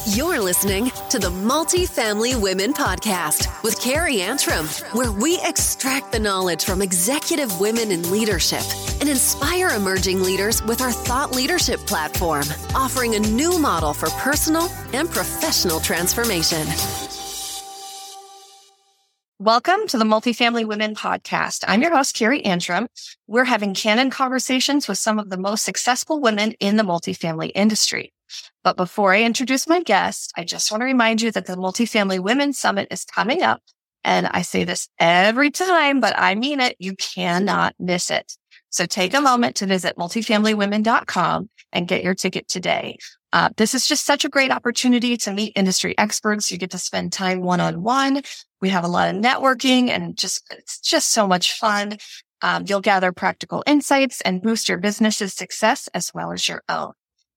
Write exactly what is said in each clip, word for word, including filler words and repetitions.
You're listening to the Multifamily Women Podcast with Carrie Antrim, where we extract the knowledge from executive women in leadership and inspire emerging leaders with our thought leadership platform, offering a new model for personal and professional transformation. Welcome to the Multifamily Women Podcast. I'm your host, Carrie Antrim. We're having candid conversations with some of the most successful women in the multifamily industry. But before I introduce my guest, I just want to remind you that the Multifamily Women Summit is coming up. And I say this every time, but I mean it. You cannot miss it. So take a moment to visit multifamily women dot com and get your ticket today. Uh, this is just such a great opportunity to meet industry experts. You get to spend time one-on-one. We have a lot of networking and just it's just so much fun. Um, you'll gather practical insights and boost your business's success as well as your own.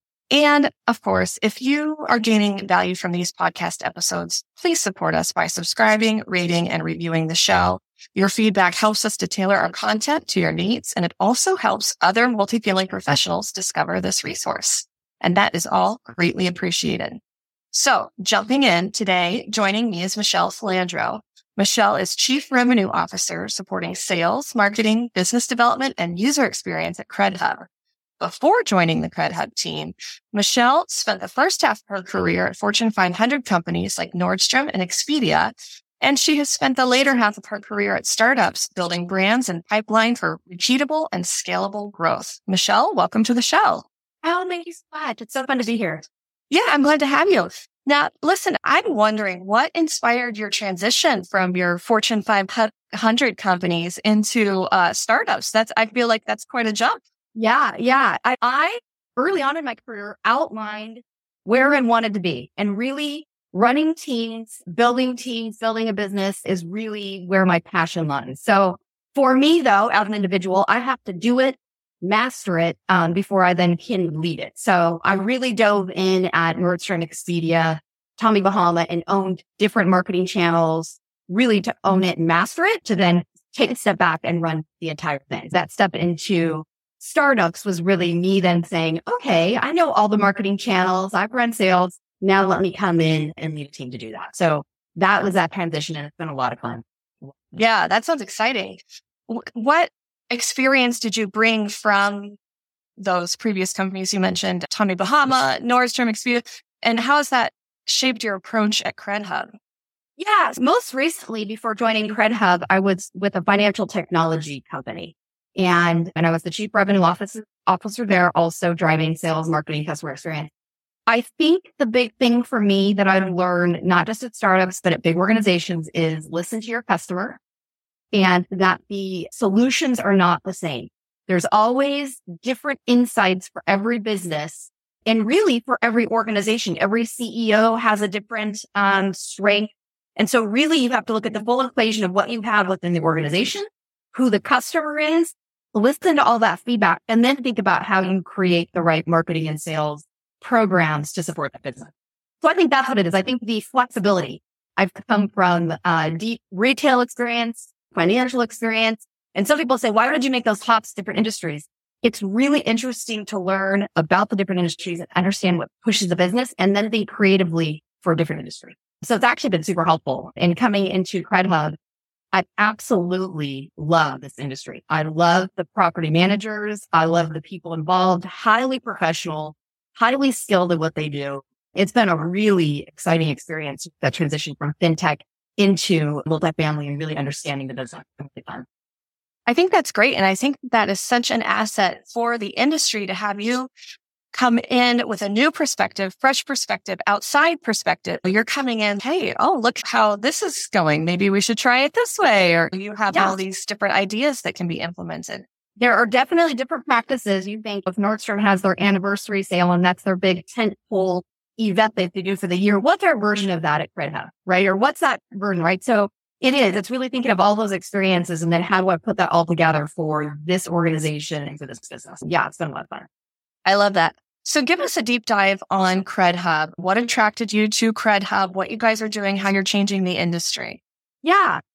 And of course, if you are gaining value from these podcast episodes, please support us by subscribing, rating, and reviewing the show. Your feedback helps us to tailor our content to your needs, and it also helps other multifamily professionals discover this resource. And that is all greatly appreciated. So jumping in today, joining me is Michelle Philandro. Michelle is Chief Revenue Officer supporting sales, marketing, business development, and user experience at CredHub. Before joining the CredHub team, Michelle spent the first half of her career at Fortune five hundred companies like Nordstrom and Expedia, and she has spent the later half of her career at startups building brands and pipeline for repeatable and scalable growth. Michelle, welcome to the show. Oh, thank you so much. It's so fun to be here. Yeah, I'm glad to have you. Now, listen, I'm wondering what inspired your transition from your Fortune five hundred companies into uh, startups? That's I feel like that's quite a jump. Yeah, yeah. I, I early on in my career outlined where I wanted to be, and really running teams, building teams, building a business is really where my passion lies. So for me, though, as an individual, I have to do it, master it um, before I then can lead it. So I really dove in at Nordstrom, Expedia, Tommy Bahama, and owned different marketing channels, really to own it and master it, to then take a step back and run the entire thing. That step into startups was really me then saying, okay, I know all the marketing channels. I've run sales. Now let me come in and lead a team to do that. So that was that transition, and it's been a lot of fun. Yeah, that sounds exciting. What experience did you bring from those previous companies you mentioned, Tommy Bahama, Nordstrom, Expedia, and how has that shaped your approach at CredHub? Yeah, most recently, before joining CredHub, I was with a financial technology company. And, and I was the chief revenue officer, officer there, also driving sales, marketing, customer experience. I think the big thing for me that I've learned, not just at startups, but at big organizations, is listen to your customer, and that the solutions are not the same. There's always different insights for every business, and really for every organization. Every C E O has a different um, strength. And so really you have to look at the full equation of what you have within the organization, who the customer is, listen to all that feedback, and then think about how you create the right marketing and sales programs to support that business. So I think that's what it is. I think the flexibility. I've come from uh deep retail experience, financial experience. And some people say, why would you make those hops to different industries? It's really interesting to learn about the different industries and understand what pushes the business, and then think creatively for a different industry. So it's actually been super helpful. And coming into CredHub, I absolutely love this industry. I love the property managers. I love the people involved, highly professional, highly skilled at what they do. It's been a really exciting experience, that transition from fintech into multifamily and really understanding the business. I think that's great. And I think that is such an asset for the industry to have you come in with a new perspective, fresh perspective, outside perspective. You're coming in, hey, oh, look how this is going. Maybe we should try it this way. Or you have yeah. all these different ideas that can be implemented. There are definitely different practices. You think if Nordstrom has their anniversary sale and that's their big tentpole event that they do for the year, what's our version of that at CredHub, right? Or what's that version, right? So it is. It's really thinking of all those experiences and then how do I put that all together for this organization and for this business? Yeah, it's been a lot of fun. I love that. So give us a deep dive on CredHub. What attracted you to CredHub? What you guys are doing? How you're changing the industry? Yeah.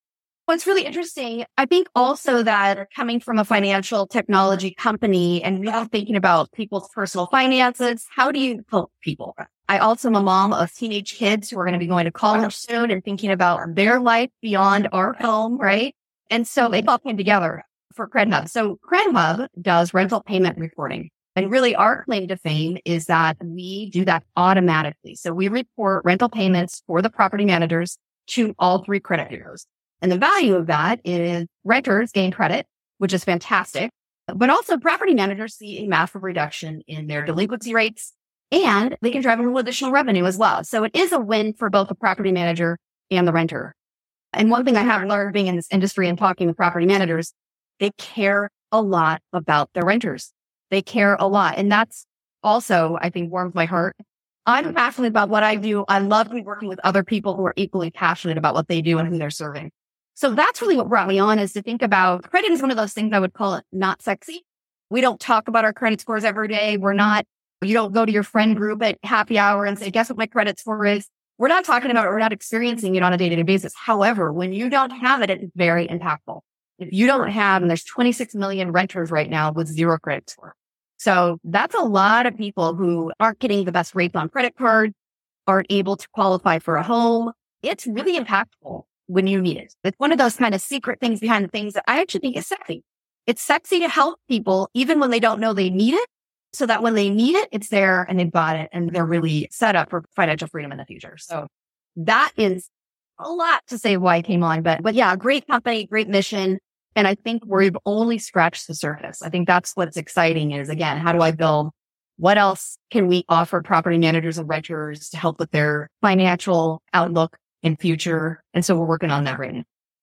What's really interesting, I think also that coming from a financial technology company and really thinking about people's personal finances, how do you help people? I also am a mom of teenage kids who are going to be going to college soon and thinking about their life beyond our home, right? And so it all came together for CredHub. So CredHub does rental payment reporting. And really our claim to fame is that we do that automatically. So we report rental payments for the property managers to all three credit bureaus. And the value of that is renters gain credit, which is fantastic, but also property managers see a massive reduction in their delinquency rates, and they can drive a little additional revenue as well. So it is a win for both the property manager and the renter. And one thing I have learned being in this industry and talking to property managers, they care a lot about their renters. They care a lot. And that's also, I think, warms my heart. I'm passionate about what I do. I love working with other people who are equally passionate about what they do and who they're serving. So that's really what brought me on, is to think about credit is one of those things I would call it not sexy. We don't talk about our credit scores every day. We're not, you don't go to your friend group at happy hour and say, guess what my credit score is? We're not talking about it. We're not experiencing it on a day-to-day basis. However, when you don't have it, it's very impactful. If you don't have, and there's twenty-six million renters right now with zero credit score. So that's a lot of people who aren't getting the best rates on credit cards, aren't able to qualify for a home. It's really impactful when you need it. It's one of those kind of secret things behind the things that I actually think is sexy. It's sexy to help people even when they don't know they need it, so that when they need it, it's there and they've got it and they're really set up for financial freedom in the future. So that is a lot to say why I came on. But, but yeah, great company, great mission. And I think we've only scratched the surface. I think that's what's exciting is, again, how do I build? What else can we offer property managers and renters to help with their financial outlook in future? And so we're working on that right now.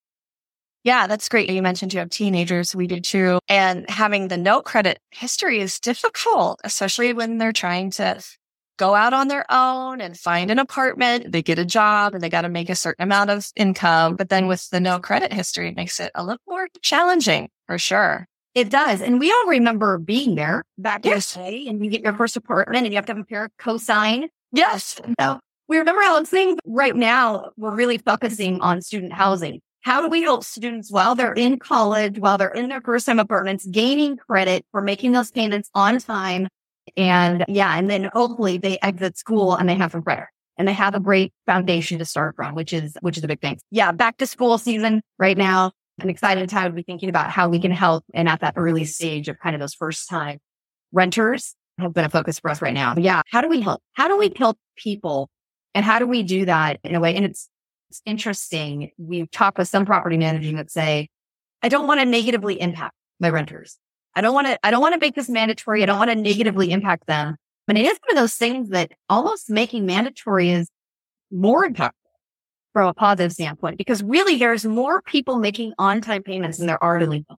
Yeah, that's great. You mentioned you have teenagers. We do too. And having the no credit history is difficult, especially when they're trying to go out on their own and find an apartment. They get a job and they got to make a certain amount of income. But then with the no credit history, it makes it a little more challenging for sure. It does. And we all remember being there back yes. in the day, and you get your first apartment and you have to have a parent co-sign. Yes. So we remember how it's saying right now, we're really focusing on student housing. How do we help students while they're in college, while they're in their first time apartments, gaining credit for making those payments on time? And yeah, and then hopefully they exit school and they have some credit and they have a great foundation to start from, which is, which is a big thing. Yeah. Back to school season right now. I'm excited to be thinking about how we can help. And at that early stage of kind of those first time renters have been a focus for us right now. But yeah. How do we help? How do we help people? And how do we do that in a way? And it's, it's interesting. We've talked with some property managers that say, I don't want to negatively impact my renters. I don't want to, I don't want to make this mandatory. I don't want to negatively impact them. But it is one of those things that almost making mandatory is more impactful from a positive standpoint, because really there's more people making on-time payments than there are delinquent.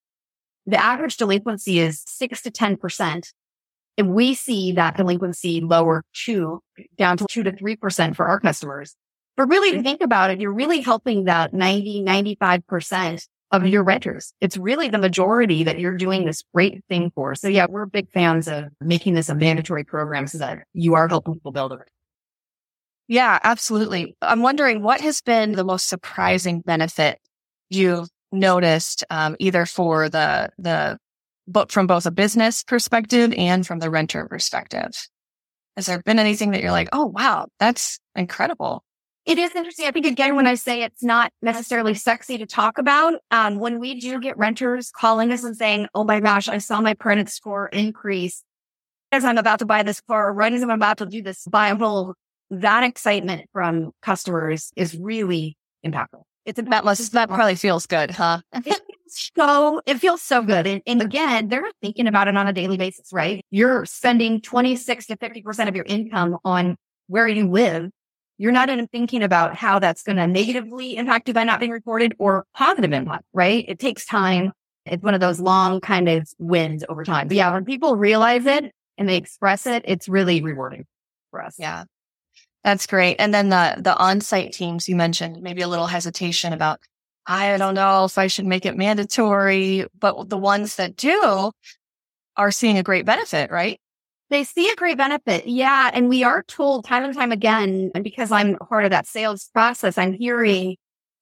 The average delinquency is six to ten percent. And we see that delinquency lower to down to two to three percent for our customers. But really, to think about it, you're really helping that ninety, ninety-five percent of your renters. It's really the majority that you're doing this great thing for. So yeah, we're big fans of making this a mandatory program so that you are helping people build it. Yeah, absolutely. I'm wondering what has been the most surprising benefit you've noticed, um, either for the, the, but from both a business perspective and from the renter perspective. Has there been anything that you're like, oh, wow, that's incredible? It is interesting. I think, again, when I say it's not necessarily sexy to talk about, um, when we do get renters calling us and saying, oh my gosh, I saw my credit score increase as I'm about to buy this car, right as I'm about to do this buy and hold, that excitement from customers is really impactful. It's that must, that probably feels good, huh? It, so it feels so good. And, and again, they're thinking about it on a daily basis, right? You're spending twenty-six to fifty percent of your income on where you live. You're not even thinking about how that's going to negatively impact you by not being reported or positive impact, right? It takes time. It's one of those long kind of wins over time. But yeah, when people realize it and they express it, it's really rewarding for us. Yeah, that's great. And then the the on-site teams you mentioned, maybe a little hesitation about, I don't know if I should make it mandatory, but the ones that do are seeing a great benefit, right? They see a great benefit. Yeah. And we are told time and time again, and because I'm part of that sales process, I'm hearing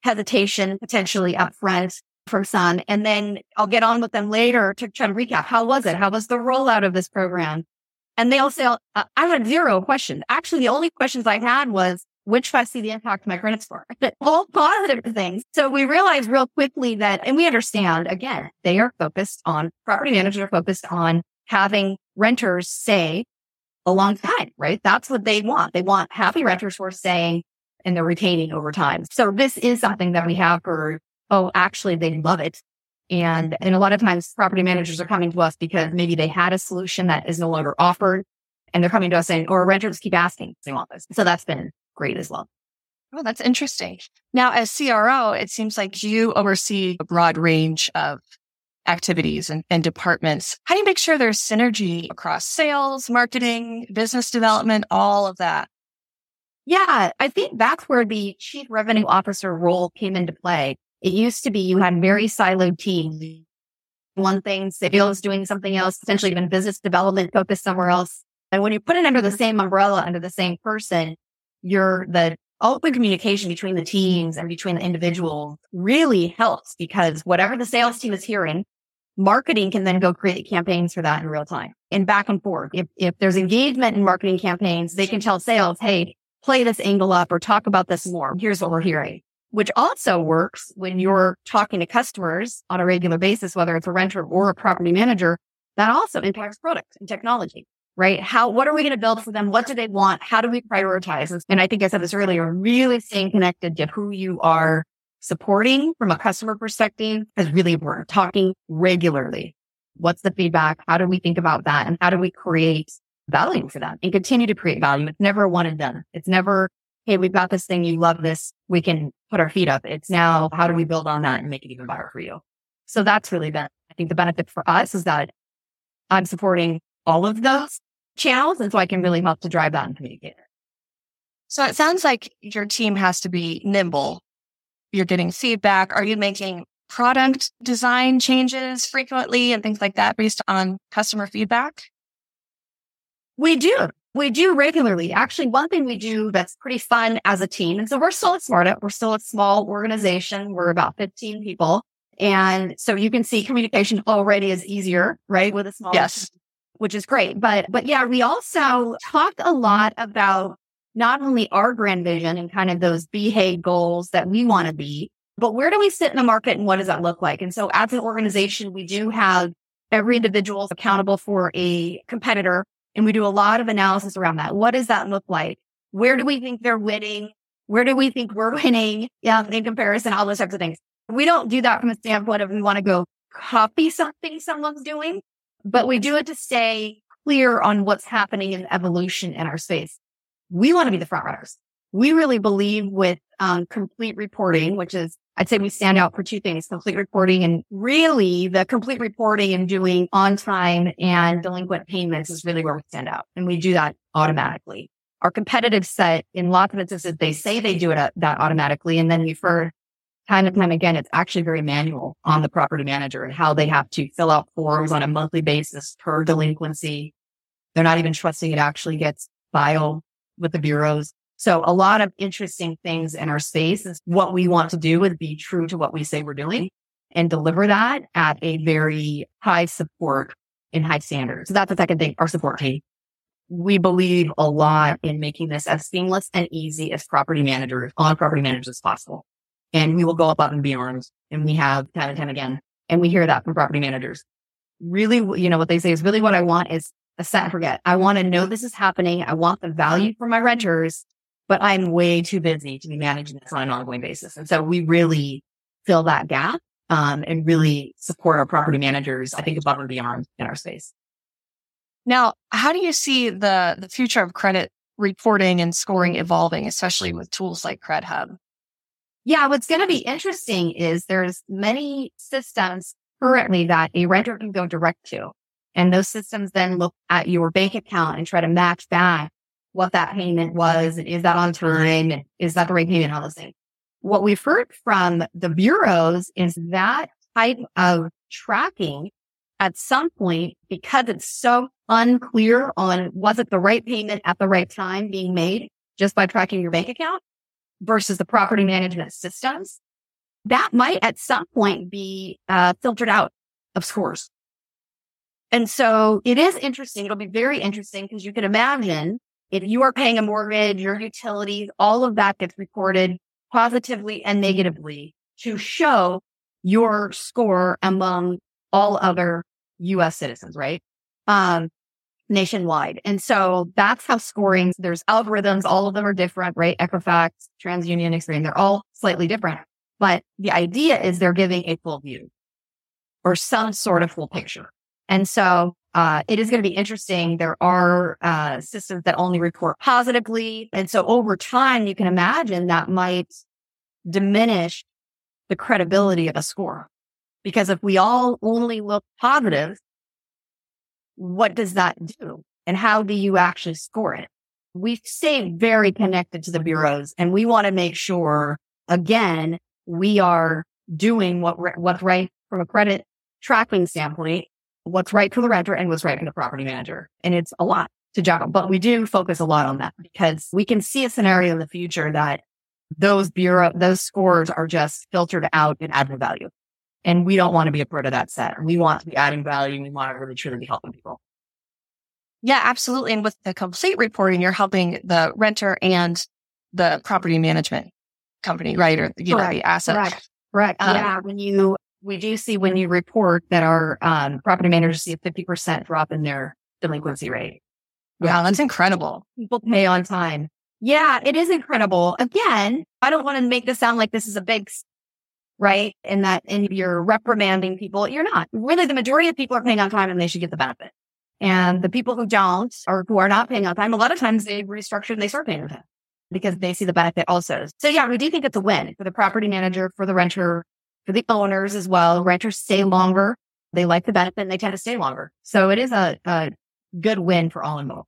hesitation potentially upfront from some. And then I'll get on with them later to try to recap. How was it? How was the rollout of this program? And they'll say, uh, I had zero questions. Actually, the only questions I had was, which do I see the impact of my credit score? All positive things. So we realized real quickly that, and we understand, again, they are focused on, property managers are focused on having renters stay a long time, right? That's what they want. They want happy renters who are staying and they're retaining over time. So this is something that we have for, oh, actually, they love it. And, and a lot of times property managers are coming to us because maybe they had a solution that is no longer offered. And they're coming to us saying, or renters keep asking if they want this. So that's been great as well. Oh, that's interesting. Now, as C R O, it seems like you oversee a broad range of activities and, and departments. How do you make sure there's synergy across sales, marketing, business development, all of that? Yeah, I think that's where the chief revenue officer role came into play. It used to be you had very siloed teams. One thing, sales doing something else, potentially even business development focused somewhere else. And when you put it under the same umbrella, under the same person, you're the open communication between the teams and between the individuals really helps, because whatever the sales team is hearing, marketing can then go create campaigns for that in real time and back and forth. If, if there's engagement in marketing campaigns, they can tell sales, hey, play this angle up or talk about this more. Here's what we're hearing, which also works when you're talking to customers on a regular basis, whether it's a renter or a property manager. That also impacts product and technology, right? How, what are we going to build for them? What do they want? How do we prioritize? And I think I said this earlier, really staying connected to who you are supporting from a customer perspective is really important. Talking regularly. What's the feedback? How do we think about that? And how do we create value for them and continue to create value? It's never one and done. It's never, hey, we've got this thing. You love this. We can put our feet up. It's now, how do we build on that and make it even better for you? So that's really been, I think the benefit for us is that I'm supporting all of those channels. And so I can really help to drive that and communicate it. So it sounds like your team has to be nimble. You're getting feedback. Are you making product design changes frequently and things like that based on customer feedback? We do. We do regularly. Actually, one thing we do that's pretty fun as a team. And so we're still a startup. We're still a small organization. We're about fifteen people. And so you can see communication already is easier, right? With a small, yes, team, which is great. But, but yeah, we also talk a lot about not only our grand vision and kind of those B H A goals that we want to be, but where do we sit in the market and what does that look like? And so as an organization, we do have every individual accountable for a competitor. And we do a lot of analysis around that. What does that look like? Where do we think they're winning? Where do we think we're winning? Yeah, in comparison, all those types of things. We don't do that from a standpoint of we want to go copy something someone's doing, but we do it to stay clear on what's happening in evolution in our space. We want to be the front runners. We really believe with um, complete reporting, which is, I'd say we stand out for two things, complete reporting, and really the complete reporting and doing on time and delinquent payments is really where we stand out. And we do that automatically. Our competitive set, in lots of instances, they say they do it uh, that automatically. And then we've heard time and time again, it's actually very manual on the property manager and how they have to fill out forms on a monthly basis per delinquency. They're not even trusting it actually gets filed with the bureaus. So a lot of interesting things in our space is what we want to do is be true to what we say we're doing and deliver that at a very high support and high standards. So that's the second thing, our support team. We believe a lot in making this as seamless and easy as property managers, on property managers as possible. And we will go above and beyond. And we have time and time again. And we hear that from property managers. Really, you know, what they say is really what I want is a set and forget. I want to know this is happening. I want the value for my renters, but I'm way too busy to be managing this on an ongoing basis. And so we really fill that gap um, and really support our property managers, I think, above and beyond in our space. Now, how do you see the, the future of credit reporting and scoring evolving, especially with tools like CredHub? Yeah, what's going to be interesting is there's many systems currently that a renter can go direct to. And those systems then look at your bank account and try to match back what that payment was. Is that on time? And is that the right payment? All those things. What we've heard from the bureaus is that type of tracking at some point, because it's so unclear on was it the right payment at the right time being made just by tracking your bank account versus the property management systems, that might at some point be uh, filtered out of scores. And so it is interesting. It'll be very interesting because you can imagine if you are paying a mortgage, your utilities, all of that gets recorded positively and negatively to show your score among all other U S citizens, right? Um, nationwide. And so that's how scoring, there's algorithms, all of them are different, right? Equifax, TransUnion, Experian, they're all slightly different. But the idea is they're giving a full view or some sort of full picture. And so uh, it is going to be interesting. There are uh, systems that only report positively. And so over time, you can imagine that might diminish the credibility of a score. Because if we all only look positive, what does that do? And how do you actually score it? We stay very connected to the bureaus, and we want to make sure, again, we are doing what what's right from a credit tracking standpoint, what's right for the renter and what's right for the property manager. And it's a lot to juggle, but we do focus a lot on that because we can see a scenario in the future that those bureau, those scores are just filtered out and adding value. And we don't want to be a part of that set. We want to be adding value. We want to really truly be helping people. Yeah, absolutely. And with the complete reporting, you're helping the renter and the property management company, right? Or, you know, the asset. Correct. Correct. Um, yeah. When you, we do see when you report that our um, property managers see a fifty percent drop in their delinquency rate. Wow, that's incredible. People pay on time. Yeah, it is incredible. Again, I don't want to make this sound like this is a big, right? And that, and you're reprimanding people. You're not. Really, the majority of people are paying on time and they should get the benefit. And the people who don't or who are not paying on time, a lot of times they restructure and they start paying on time because they see the benefit also. So yeah, we do think it's a win for the property manager, for the renter, for the owners as well. Renters stay longer. They like the benefit and they tend to stay longer. So it is a, a good win for all involved.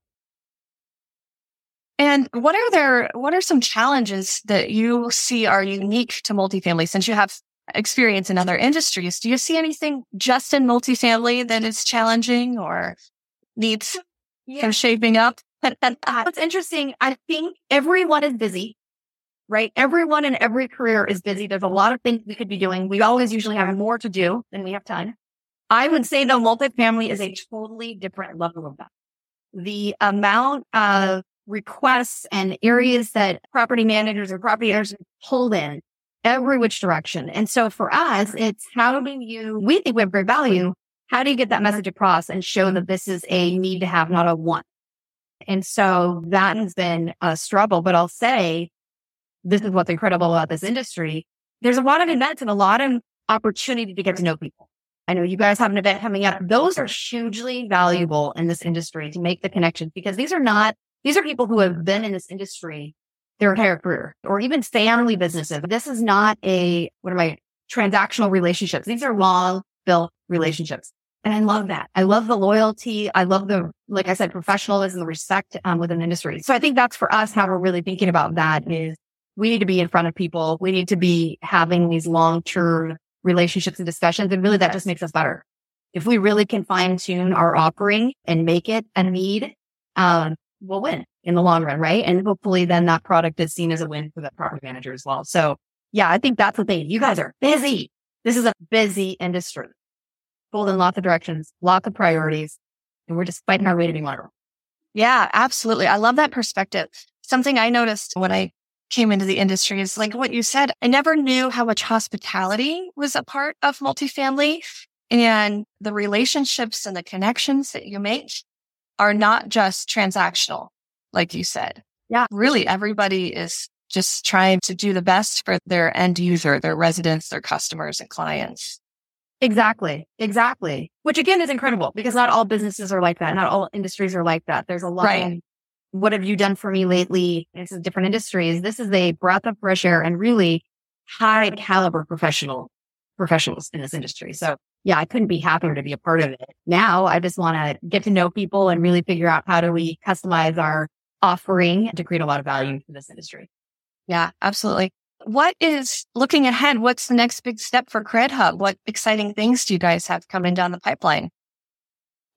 And what are there, what are some challenges that you see are unique to multifamily since you have experience in other industries? Do you see anything just in multifamily that is challenging or needs yeah. some shaping up? What's interesting, I think everyone is busy, right? Everyone in every career is busy. There's a lot of things we could be doing. We always usually have more to do than we have time. I would say though, multifamily is a totally different level of that. The amount of requests and areas that property managers or property owners pull in every which direction. And so for us, it's how do you, we think we have great value. How do you get that message across and show that this is a need to have, not a want? And so that has been a struggle, but I'll say this is what's incredible about this industry. There's a lot of events and a lot of opportunity to get to know people. I know you guys have an event coming up. Those are hugely valuable in this industry to make the connections because these are not, these are people who have been in this industry their entire career or even family businesses. This is not a, what am I, transactional relationships. These are long built relationships. And I love that. I love the loyalty. I love the, like I said, professionalism, the respect um, within the industry. So I think that's for us, how we're really thinking about that is we need to be in front of people. We need to be having these long-term relationships and discussions. And really that just makes us better. If we really can fine tune our offering and make it a need, um, we'll win in the long run, right? And hopefully then that product is seen as a win for the property manager as well. So yeah, I think that's the thing. You guys are busy. This is a busy industry. Pulled in lots of directions, lots of priorities, and we're just fighting our way to be one. Yeah, absolutely. I love that perspective. Something I noticed when I came into the industry is like what you said. I never knew how much hospitality was a part of multifamily, and the relationships and the connections that you make are not just transactional, like you said. Yeah. Really, everybody is just trying to do the best for their end user, their residents, their customers and clients. Exactly. Exactly. Which again is incredible because not all businesses are like that. Not all industries are like that. There's a lot right. of what have you done for me lately? This is different industries. This is a breath of fresh air and really high caliber professional professionals in this industry. So yeah, I couldn't be happier to be a part of it. Now I just want to get to know people and really figure out how do we customize our offering to create a lot of value for this industry. Yeah, absolutely. What is looking ahead? What's the next big step for CredHub? What exciting things do you guys have coming down the pipeline?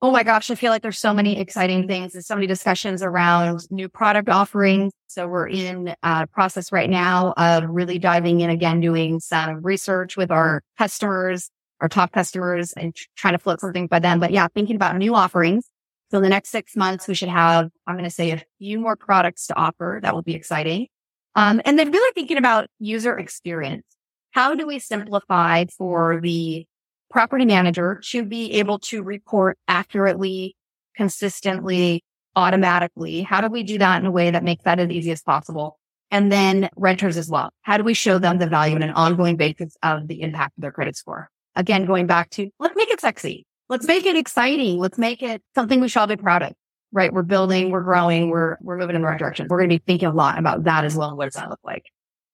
Oh my gosh, I feel like there's so many exciting things. There's so many discussions around new product offerings. So we're in a process right now of really diving in again, doing some research with our customers, our top customers, and trying to float something by them. But yeah, thinking about new offerings. So in the next six months, we should have, I'm going to say, a few more products to offer. That will be exciting. Um, and then really thinking about user experience. How do we simplify for the property manager to be able to report accurately, consistently, automatically? How do we do that in a way that makes that as easy as possible? And then renters as well. How do we show them the value on an ongoing basis of the impact of their credit score? Again, going back to, let's make it sexy. Let's make it exciting. Let's make it something we should all be proud of, right? We're building, we're growing, we're, we're moving in the right direction. We're going to be thinking a lot about that as well. And what does that look like?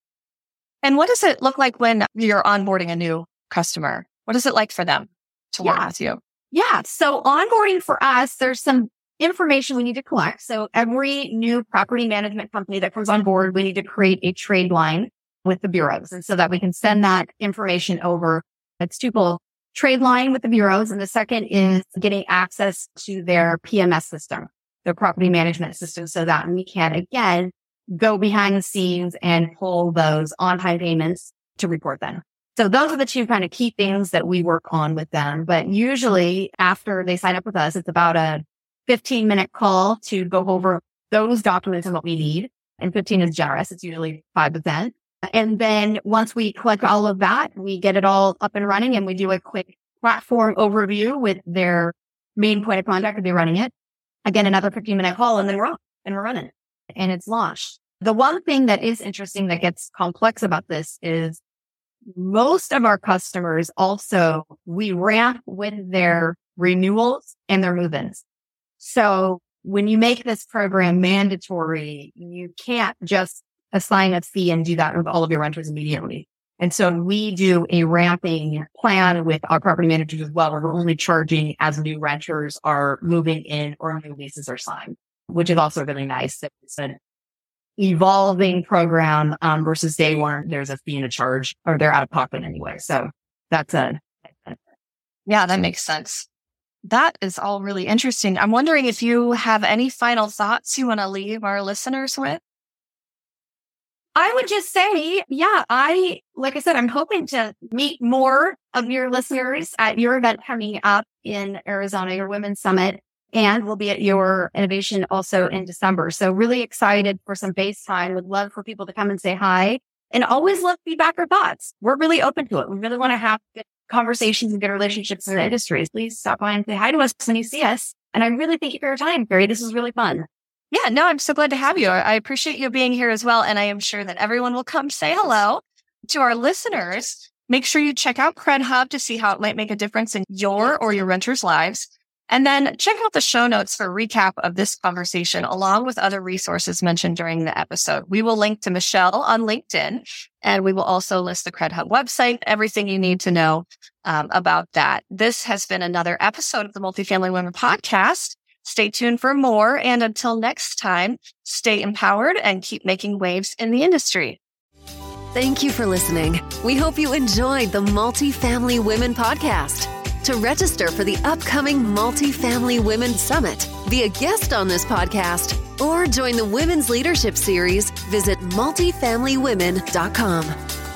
And what does it look like when you're onboarding a new customer? What is it like for them to work yeah. with you? Yeah. So onboarding for us, there's some information we need to collect. So every new property management company that comes on board, we need to create a trade line with the bureaus. And so that we can send that information over. It's twofold. Trade line with the bureaus. And the second is getting access to their P M S system, their property management system, so that we can, again, go behind the scenes and pull those on-time payments to report them. So those are the two kind of key things that we work on with them. But usually after they sign up with us, it's about a fifteen minute call to go over those documents and what we need. And fifteen is generous. It's usually five to ten. And then once we collect all of that, we get it all up and running and we do a quick platform overview with their main point of contact if they're running it. Again, another fifteen minute call and then we're off and we're running and it's launched. The one thing that is interesting that gets complex about this is most of our customers also, we ramp with their renewals and their move-ins. So when you make this program mandatory, you can't just assign a fee and do that with all of your renters immediately. And so we do a ramping plan with our property managers as well. We're only charging as new renters are moving in or new leases are signed, which is also really nice. It's an evolving program um, versus day one, there's a fee and a charge or they're out of pocket anyway. So that's a, yeah, that makes sense. That is all really interesting. I'm wondering if you have any final thoughts you want to leave our listeners with? I would just say, yeah, I, like I said, I'm hoping to meet more of your listeners at your event coming up in Arizona, your Women's Summit. And we'll be at your innovation also in December. So really excited for some FaceTime. Would love for people to come and say hi and always love feedback or thoughts. We're really open to it. We really want to have good conversations and good relationships in the industries. Please stop by and say hi to us when you see us. And I really thank you for your time, Carrie. This is really fun. Yeah, no, I'm so glad to have you. I appreciate you being here as well. And I am sure that everyone will come say hello to our listeners. Make sure you check out CredHub to see how it might make a difference in your or your renters' lives. And then check out the show notes for a recap of this conversation, along with other resources mentioned during the episode. We will link to Michelle on LinkedIn, and we will also list the CredHub website, everything you need to know um, about that. This has been another episode of the Multifamily Women Podcast. Stay tuned for more. And until next time, stay empowered and keep making waves in the industry. Thank you for listening. We hope you enjoyed the Multifamily Women Podcast. To register for the upcoming Multifamily Women Summit, be a guest on this podcast, or join the Women's Leadership Series, visit multifamily women dot com.